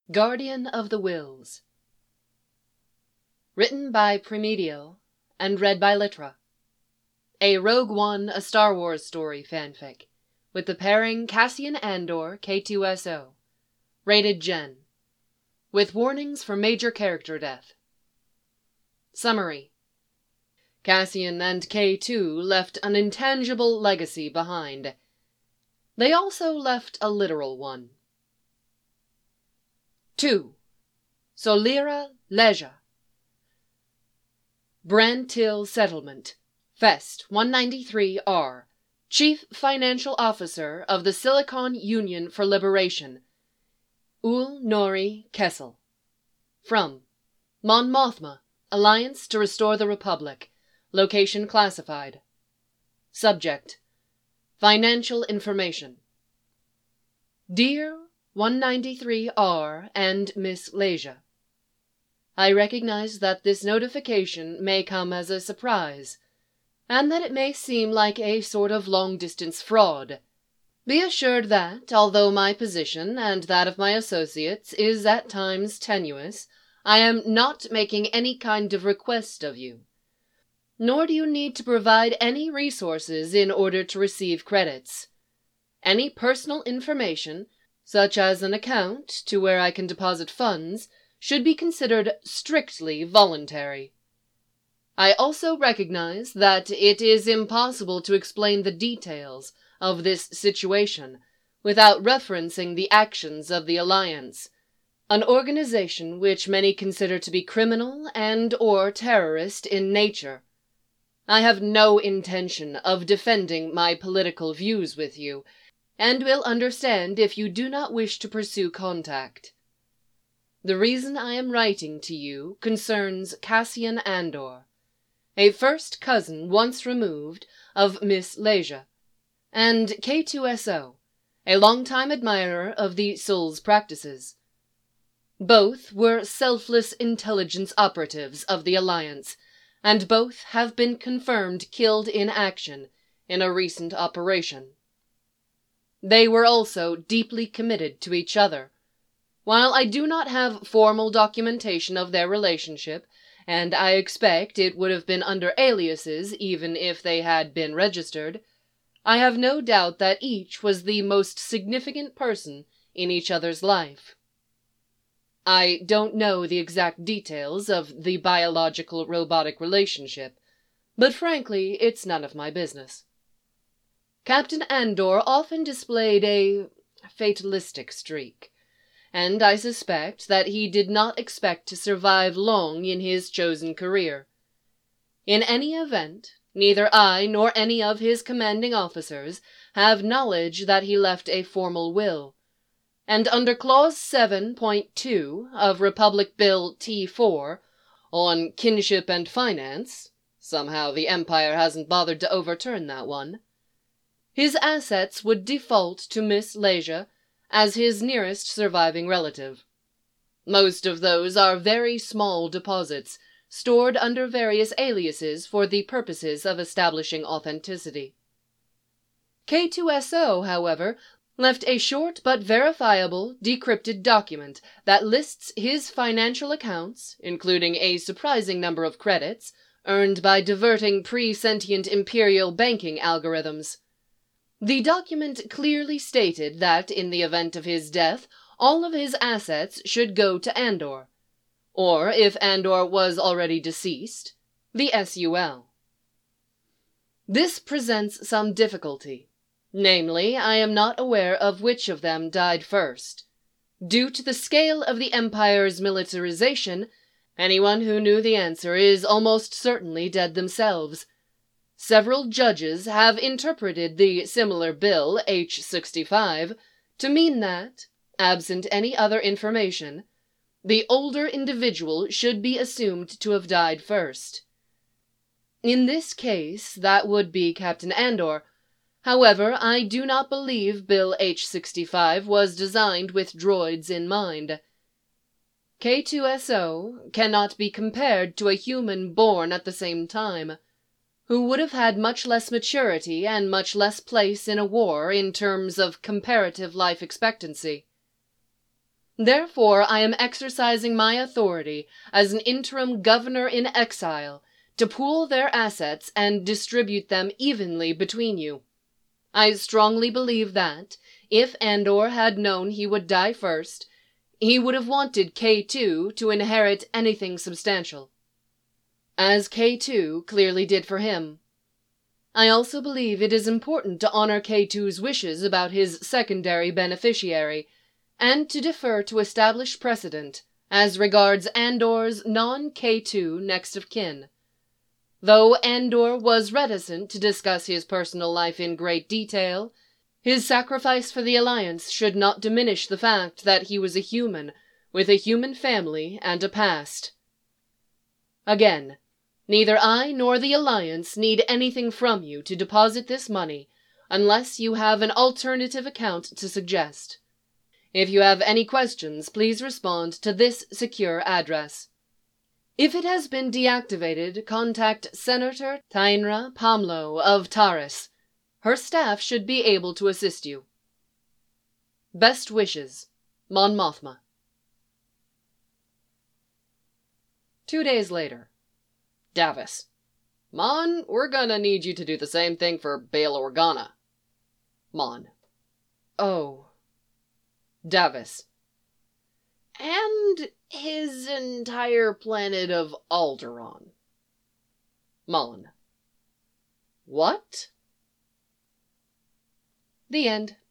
Guardian of the Wills. Written by Premedio and read by Litra. A Rogue One, a Star Wars story fanfic, with the pairing Cassian Andor, K2SO. Rated Gen. With warnings for major character death. Summary. Cassian and K2 left an intangible legacy behind. They also left a literal one. 2. Solera Leja. Brantil Settlement. Fest 193R. Chief Financial Officer of the Silicon Union for Liberation. Ul Nori Kessel. From Mon Mothma, Alliance to Restore the Republic. Location classified. Subject: Financial information. Dear 193R and Miss Leja, I recognize that this notification may come as a surprise, and that it may seem like a sort of long-distance fraud. Be assured that, although my position and that of my associates is at times tenuous, I am not making any kind of request of you. Nor do you need to provide any resources in order to receive credits. Any personal information, such as an account to where I can deposit funds, should be considered strictly voluntary. I also recognize that it is impossible to explain the details of this situation without referencing the actions of the Alliance, an organization which many consider to be criminal and/or terrorist in nature. I have no intention of defending my political views with you, and will understand if you do not wish to pursue contact. The reason I am writing to you concerns Cassian Andor, a first cousin once removed of Miss Leja, and K2SO, a longtime admirer of the Soul's practices. Both were selfless intelligence operatives of the Alliance, and both have been confirmed killed in action in a recent operation. They were also deeply committed to each other. While I do not have formal documentation of their relationship, and I expect it would have been under aliases even if they had been registered, I have no doubt that each was the most significant person in each other's life. I don't know the exact details of the biological-robotic relationship, but frankly, it's none of my business. Captain Andor often displayed a fatalistic streak, and I suspect that he did not expect to survive long in his chosen career. In any event, neither I nor any of his commanding officers have knowledge that he left a formal will, and under Clause 7.2 of Republic Bill T4 on kinship and finance, somehow the Empire hasn't bothered to overturn that one, his assets would default to Miss Leja as his nearest surviving relative. Most of those are very small deposits, stored under various aliases for the purposes of establishing authenticity. K2SO, however, left a short but verifiable decrypted document that lists his financial accounts, including a surprising number of credits earned by diverting pre-sentient Imperial banking algorithms. The document clearly stated that in the event of his death, all of his assets should go to Andor, or if Andor was already deceased, the SUL. This presents some difficulty. Namely, I am not aware of which of them died first. Due to the scale of the Empire's militarization, anyone who knew the answer is almost certainly dead themselves. Several judges have interpreted the similar bill, H-65, to mean that, absent any other information, the older individual should be assumed to have died first. In this case, that would be Captain Andor. However, I do not believe Bill H-65 was designed with droids in mind. K2SO cannot be compared to a human born at the same time, who would have had much less maturity and much less place in a war in terms of comparative life expectancy. Therefore, I am exercising my authority as an interim governor in exile to pool their assets and distribute them evenly between you. I strongly believe that, if Andor had known he would die first, he would have wanted K2 to inherit anything substantial, as K2 clearly did for him. I also believe it is important to honor K2's wishes about his secondary beneficiary, and to defer to established precedent as regards Andor's non-K2 next of kin. Though Andor was reticent to discuss his personal life in great detail, his sacrifice for the Alliance should not diminish the fact that he was a human, with a human family and a past. Again, neither I nor the Alliance need anything from you to deposit this money, unless you have an alternative account to suggest. If you have any questions, please respond to this secure address. If it has been deactivated, contact Senator Tainra Pamlo of Taris. Her staff should be able to assist you. Best wishes, Mon Mothma. 2 days later. Davos. Mon, we're gonna need you to do the same thing for Bail Organa. Mon. Oh. Davos. And his entire planet of Alderaan. Mon. What? The end.